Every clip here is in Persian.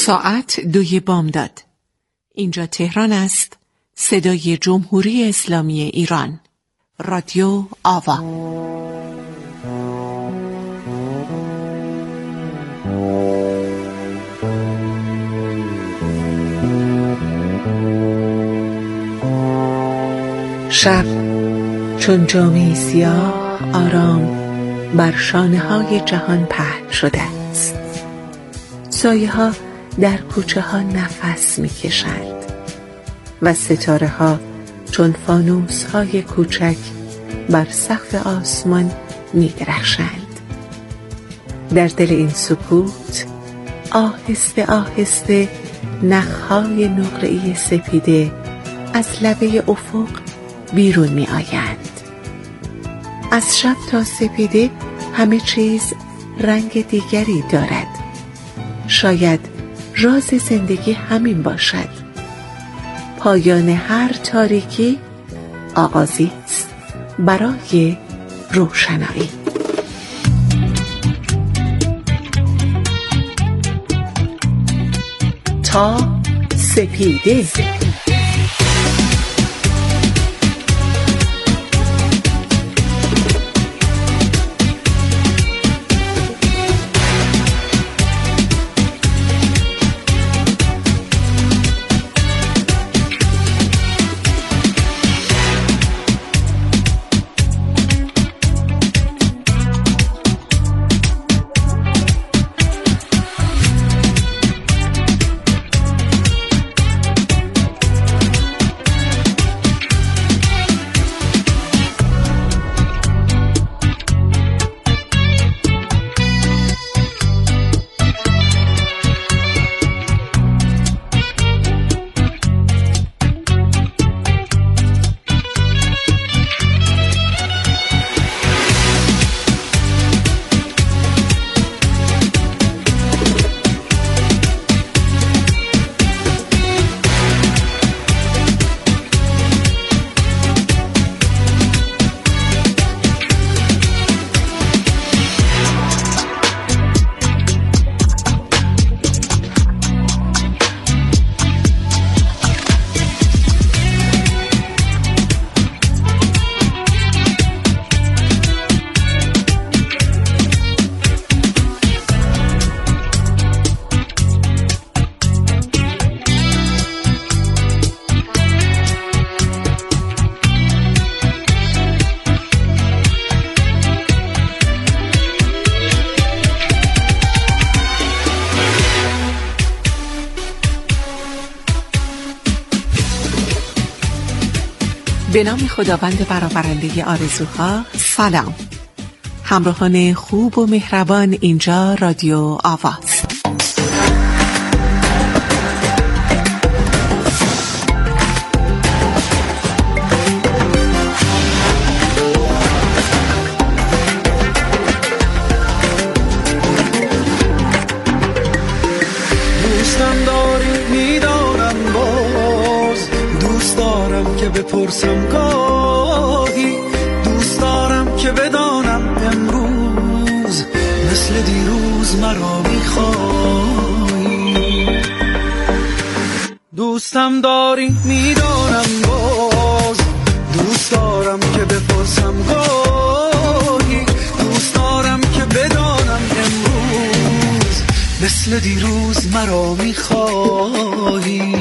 ساعت 2 بامداد. اینجا تهران است. صدای جمهوری اسلامی ایران. رادیو آوا. شب چون جامه سیاه آرام بر شانه های جهان پهن شده است. سایه ها در کوچه ها نفس می کشند و ستاره ها چون فانوس های کوچک بر سقف آسمان می درخشند. در دل این سکوت آهسته آهسته نخهای نقره‌ای سپیده از لبه افق بیرون می آیند. از شب تا سپیده همه چیز رنگ دیگری دارد. شاید راز زندگی همین باشد. پایان هر تاریکی آغازی است برای روشنایی. تا سپیده. به نام خداوند برآورنده آرزوها. سلام همراهان خوب و مهربان، اینجا رادیو آواست. دوستم داری میدانم، باز دوست دارم که بپرسم گاهی، دوست دارم که بدانم امروز مثل دیروز مرا میخوایی. دوستم داری میدانم، باز دوست دارم که بپرسم گاهی، دوست دارم که بدانم امروز مثل دیروز مرا میخوایی.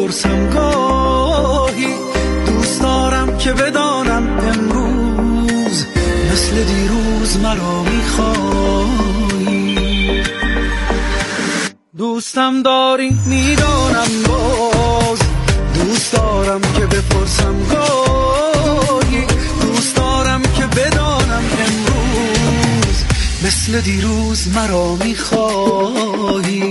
بپرسم گاهی. دوست دارم که بدانم امروز مثل دیروز مرا میخوایی. دوستم داری میدانم باز، دوست دارم که بپرسم گاهی. دوست دارم که بدانم امروز مثل دیروز مرا میخوایی.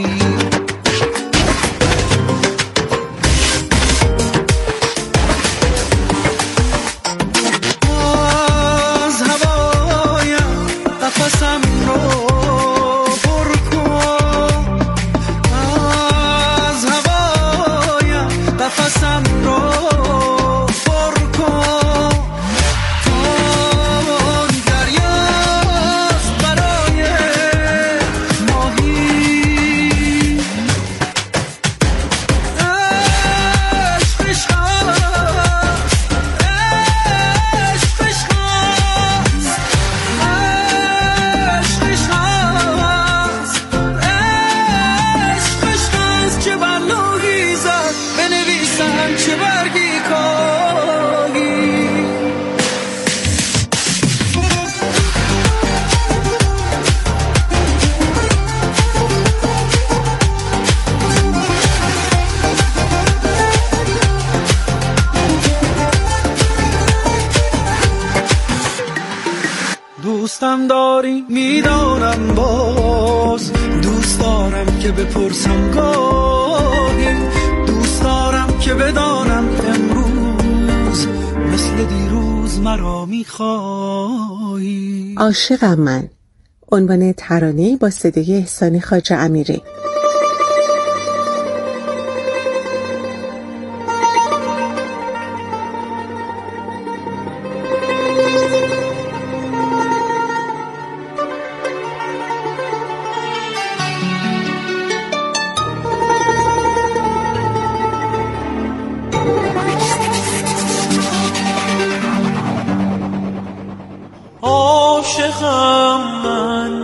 از هوایم قفسم رو پر کن، از هوایم قفسم رو پر کن. کن دریاست برای ماهی، عشق عشق عشق عشق عشق چه بر لوحی زد بنویسم چه برگی کاهی. دوستم داری میدانم باز، دوست دارم که بپرسم گاهی. دوست دارم که بدانم امروز مثل دیروز مرا میخوایی. عاشقم من، عنوان ترانه‌ای با صدای احسان خواجه امیری. عاشقم من،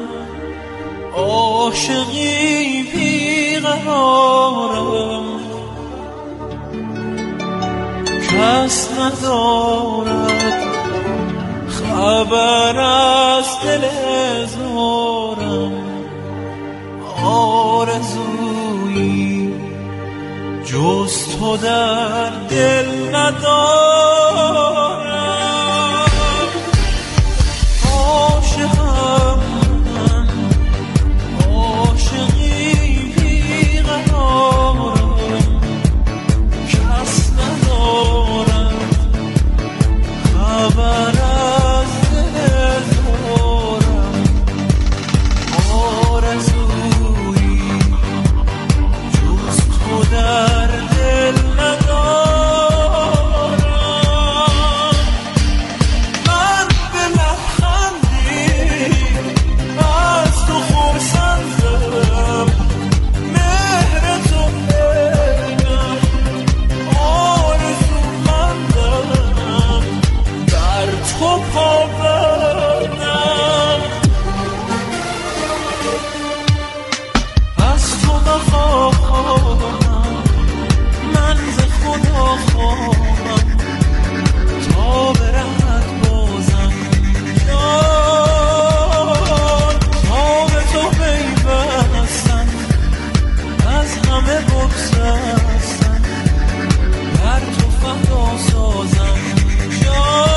عاشقی بیقرارم، کس ندارد خبر از دل زارم. آرزویی جز تو در دل ندارم. عاشقم من، عاشقی بیقرارم، کس ندارد خبر از دل زارم. آرزویی جز تو در دل ندارم. من به لبخندی از تو خرسندم، مهر تو بینم، آرزومندم، در تو پابندم. از تو وفا خواهم، من ز خدا خواهم، تا برهد بازم جان. تا به تو پیوستم، از همه بگسستم، در تو فدا سازم جان.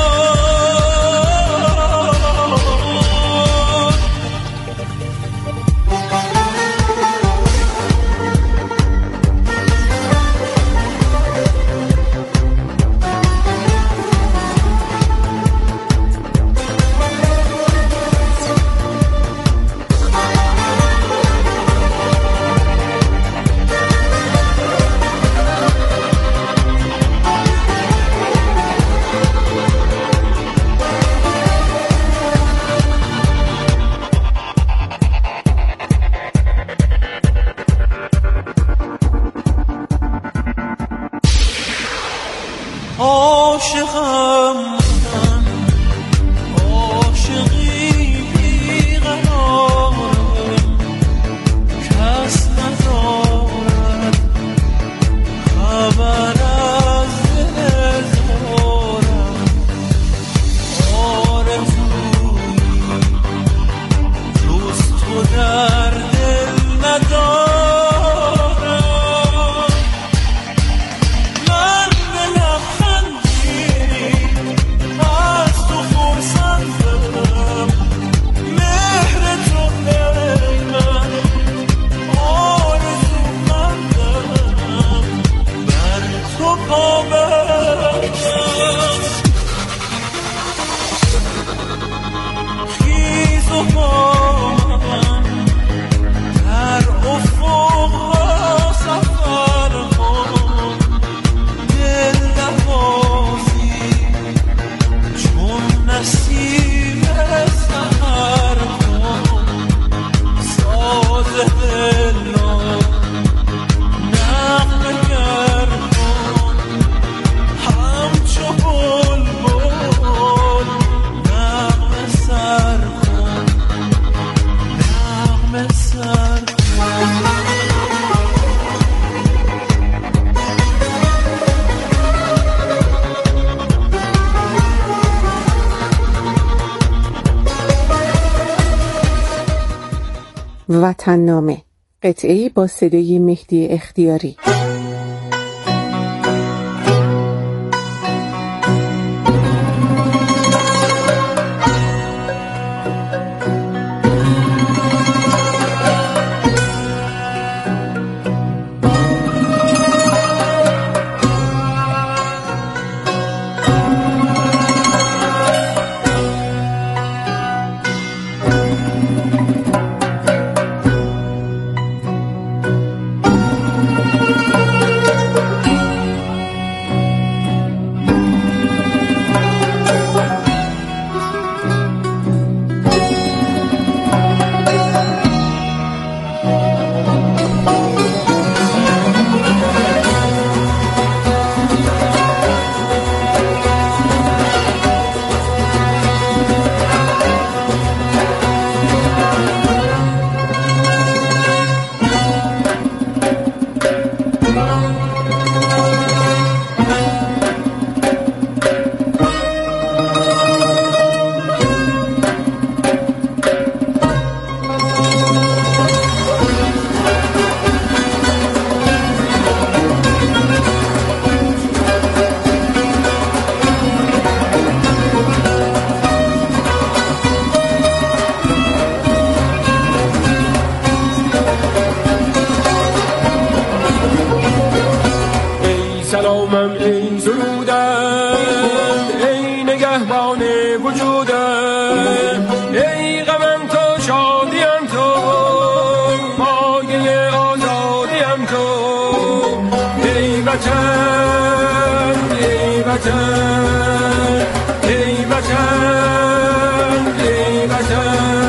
عاشقم من، عاشقی بیقرارم، کس ندارد خبر خوابم خیز و با من در افق ها سفر کن دل نوازی چون نسیم سحر کن ساز دل را نغمه گر کن همچو بلبل نغمه سر کن نغمه سر کن وطن نامه، قطعه‌ای با صدای مهدی اختیاری. سلامم ای زودم ای نگهبان وجودم ای غمم تو شادیم تو مایه آزادیم تو ای وطن ای وطن ای وطن ای وطن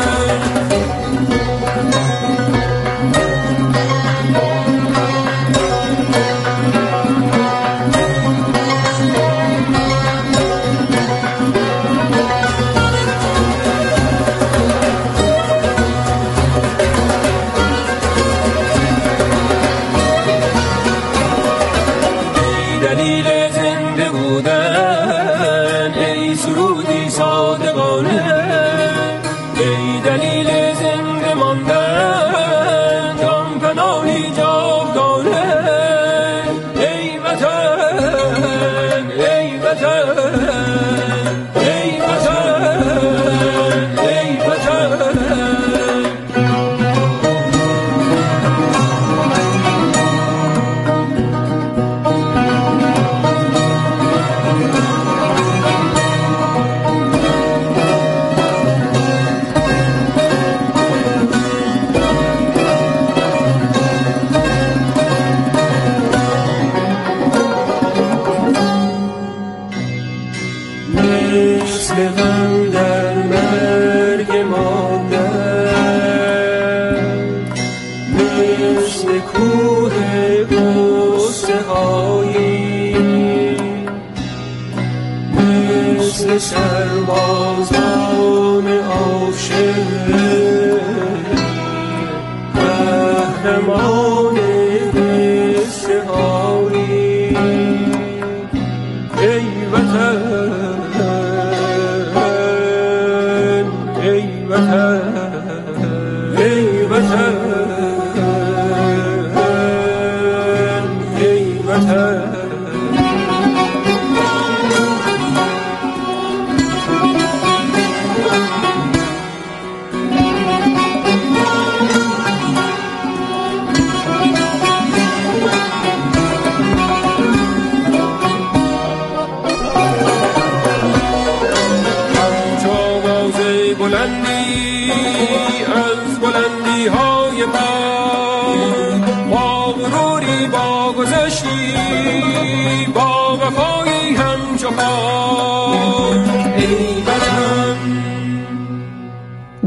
سربازان آفشین قهرمان قصه هایی ای وطن ای وطن ای وطن ای وطن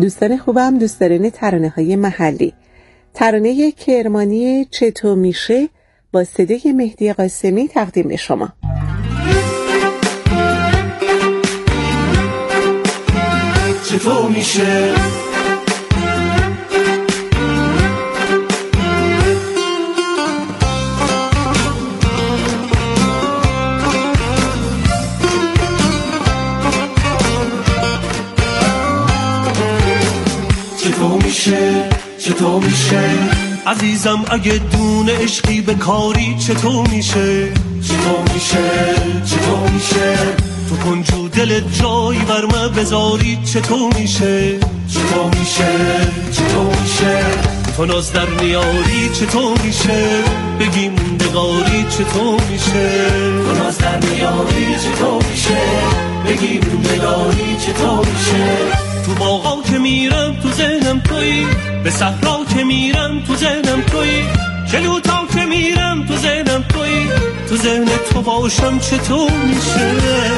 دوستان خوبم، دوستداران ترانه‌های محلی، ترانه کرمانی چطور میشه با صدای مهدی قاسمی تقدیم به شما. چطور میشه چطور میشه عزیزم اگه دون عشقی به کاری چطور میشه تو کنجو دل جای برمه بذاری چطور میشه تو ناز در میاری چطور میشه بگی موندگاری چطور میشه تو ناز در میاری چطور میشه بگی موندگاری چطور میشه تو باغا که میرم تو ذهنم تویی به صحرا که میرم تو ذهنم تویی جلوتا که میرم تو ذهنم تویی تو ذهن تو باشم چطور میشه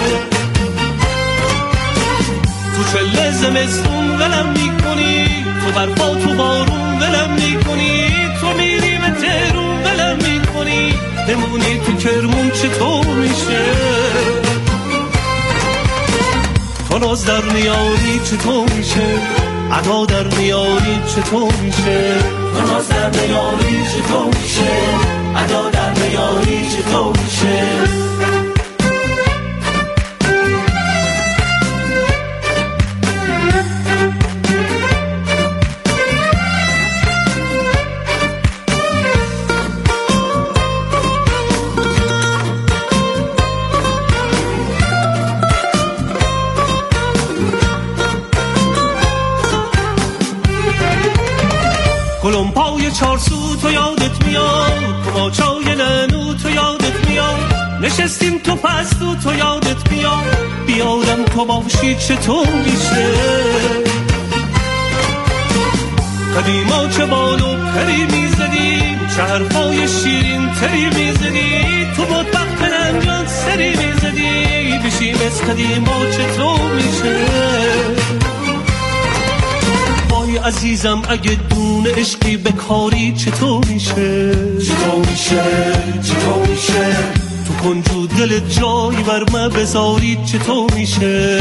تو چله زمستون ولم میکنی تو برفا تو بارون ولم میکنی تو میری به تهرون ولم میکنی نمونی تو کرمون چطور میشه تو ناز در میاری چطور میشه ادا در میاری چطور میشه تو ناز در میاری چطور میشه ادا در میاری چطور میشه گلم پای چارسو تو یادت میاد کماچای ننو تو یادت میاد نشستیم تو پستو تو یادت میاد بیادم تو باشی چطور میشه قدیما چه بالو پری میزدیم چه حرفای شیرین تری میزدی تو بدبخت ننجان سری میزدی بشیم از قدیما چطور میشه وای عزیزم اگه دون عشقی به کاری چطور میشه تو کنجو دل جای برمه بذاری چطور میشه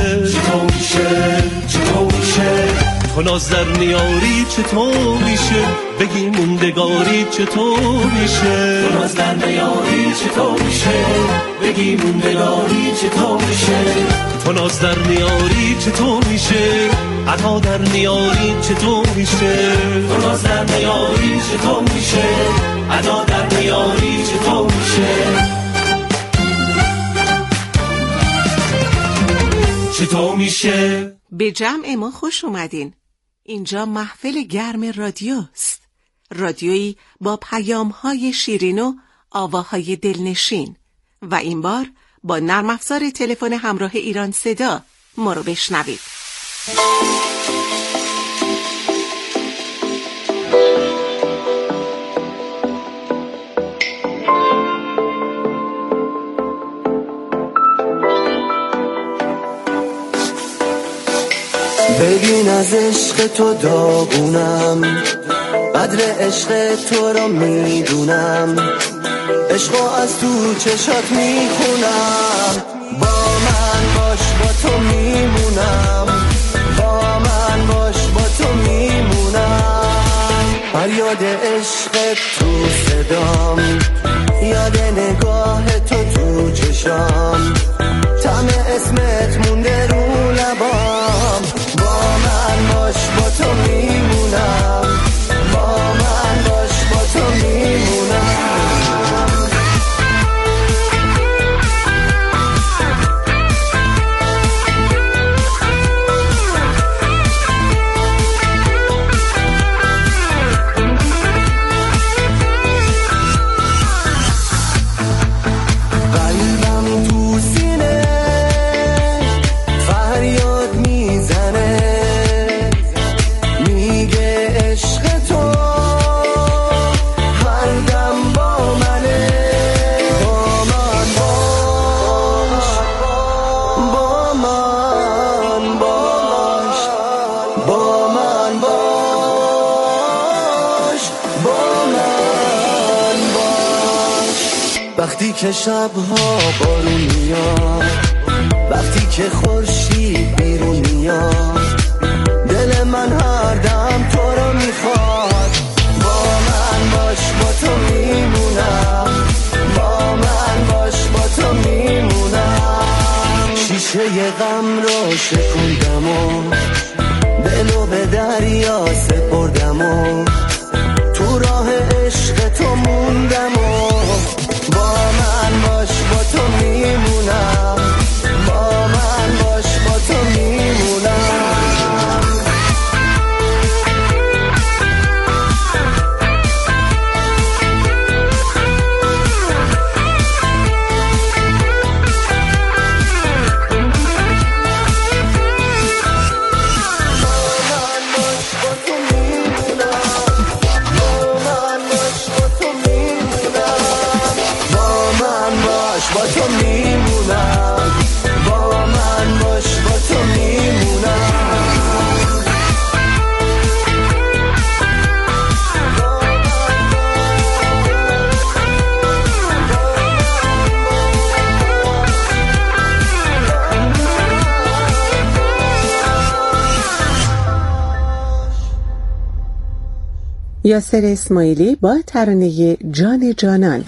تو ناز در میاری چطور میشه بگی موندگاری چطور میشه تو ناز در میاری چطور میشه بگی موندگاری چطور میشه تو ناز در میاری چطور میشه عطا در میاری چطور میشه تو ناز در میاری چطور میشه عطا در میاری چطور میشه چطور میشه به جمع ما خوش اومدین. اینجا محفل گرم رادیوست. رادیویی با پیام‌های شیرین و آواهای دلنشین و این بار با نرم افزار تلفن همراه ایران صدا ما رو بشنوید. ببین از عشق تو داغونم قدر عشق تو رو میدونم عشقو از تو چشات میخونم با من باش با تو میمونم با من باش با تو میمونم هر یاد عشق تو صدام یاد نگاه تو چشام طعم اسمت مونده رو لبام با من باش با تو میمونم با من باش با تو میمونم قلبم تو که شبها بارون میاد، وقتی که خورشید بیرون میاد، دل من هر دم تو رو میخواد. با من باش با تو میمونم، با من باش با تو میمونم. شیشه غم رو شکوندم و دلو به دریا سپردم و تو راه عشق تو موندم و با من باش با تو میمونم، با من باش با تو میمونم. یاسر اسماعیلی با ترانه جان جانان.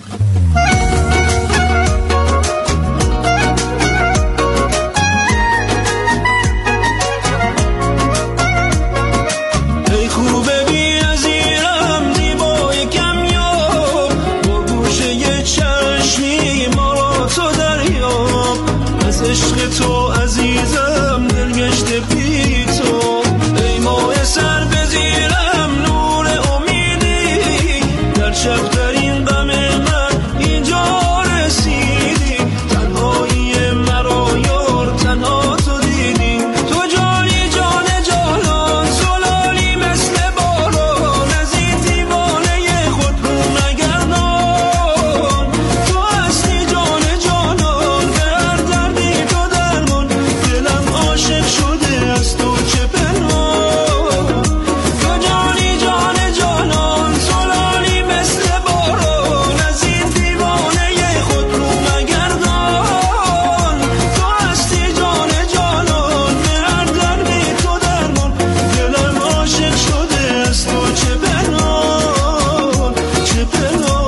ای خوبه بی نظیرم زیبای کمیاب، با گوشه چشمی ما را تو دریاب. از عشق تو عزیزم دلگشته بی تو، ای ماه سر بزیرم نور امیدی، در شب در این غم من اینجا رسیدی. تنهایی مرا یار تنها تو دیدی، تو جانی جان جانان، زلالی مثل باران، از این دیوانه خود رو نگردان. تو هستی جان جانان، به هر دردی تو درمان، دلم عاشق شده از تو چه پنهان. تو جانی جان جانان، زلالی مثل باران، از این دیوانه خود رو نگردان. تو هستی جان جانان، به هر دردی تو درمان، دلم عاشق شده از تو چه پنهان، چه پنهان.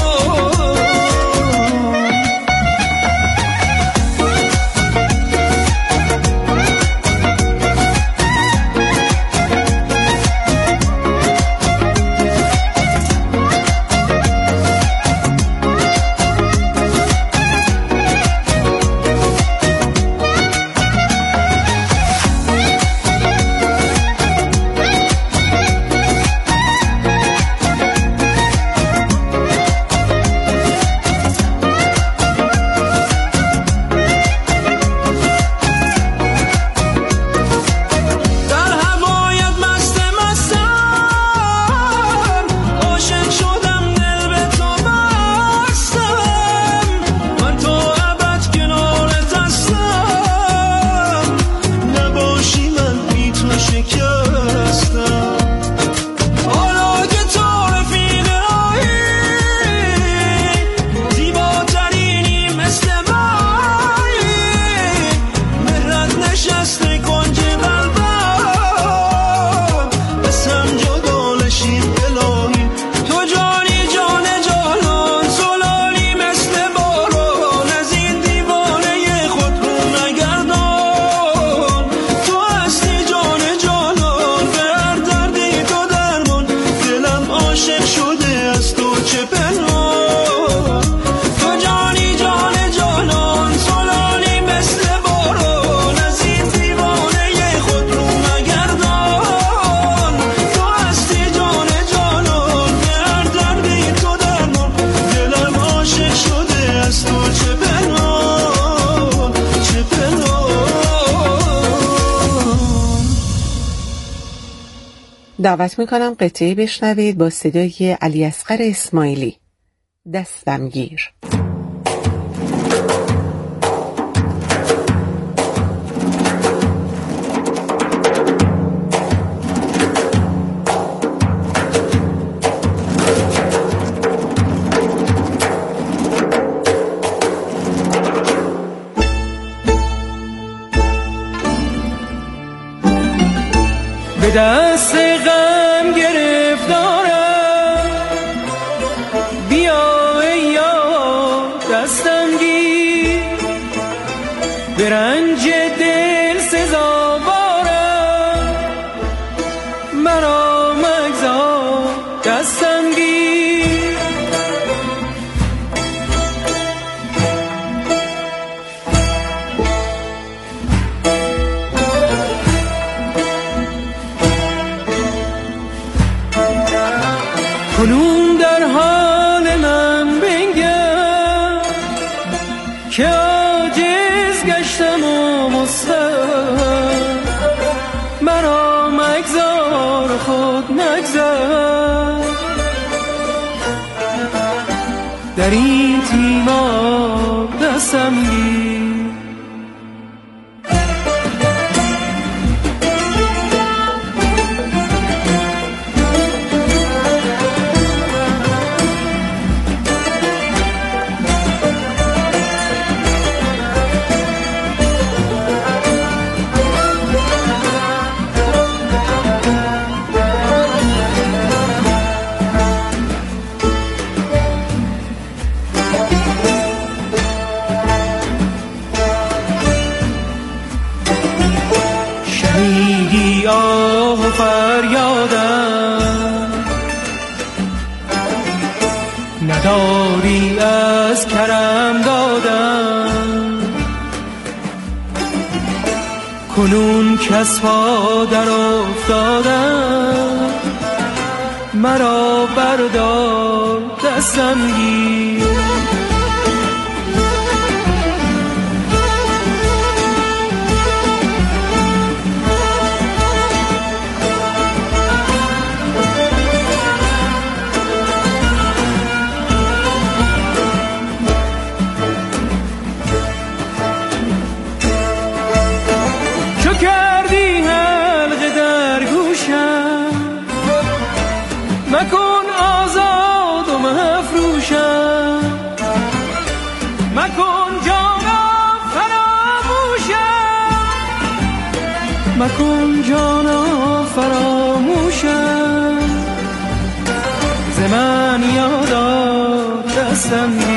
در هوایت مست مستم، عاشق شدم دل به تو بستم. من تا ابد کنارت هستم، نباشی من بی تو شکستم. حالا که تو رفیق راهی، زیباترینی مثل مایی، مهرت نشسته کنج قلبم، بس هم جدا نشیم الهی. تو جانی جان جانان، زلالی مثل باران، از این دیوانه خود رو نگردان. تو هستی جان جانان، به هر دردی تو درمان، دلم عاشق شده از تو چه پنهان. تو جانی جان جانان، زلالی مثل باران، از این دیوانه خود رو نگردان. تو هستی جان جانان، به هر دردی تو درمان، دلم عاشق شده از تو چه پنهان، چه پنهان. دعوت میکنم قطعه بشنوید با صدای علیاصغر اسماعیلی، دستم گیر. دست غم گرفتارم، بیا ای یار دستم گیر، به رنج دل سزاوارم، مرا مگذار دستم گیر. کنون در حال من بنگر که عاجز گشتم و مستم، مرا مگذار خود مگذر، در این تیمار دستم گیر. شنیدی آه و فریادم، نداری از کرم دادم، کنون کس پا در افتادم، مرا بردار دستم گیر. کردی حلقه در گوشم، مکن آزاد و مفروشم، مکن جانا فراموشم، مکن جانا فراموشم، ز من یاد آر دستم گیر.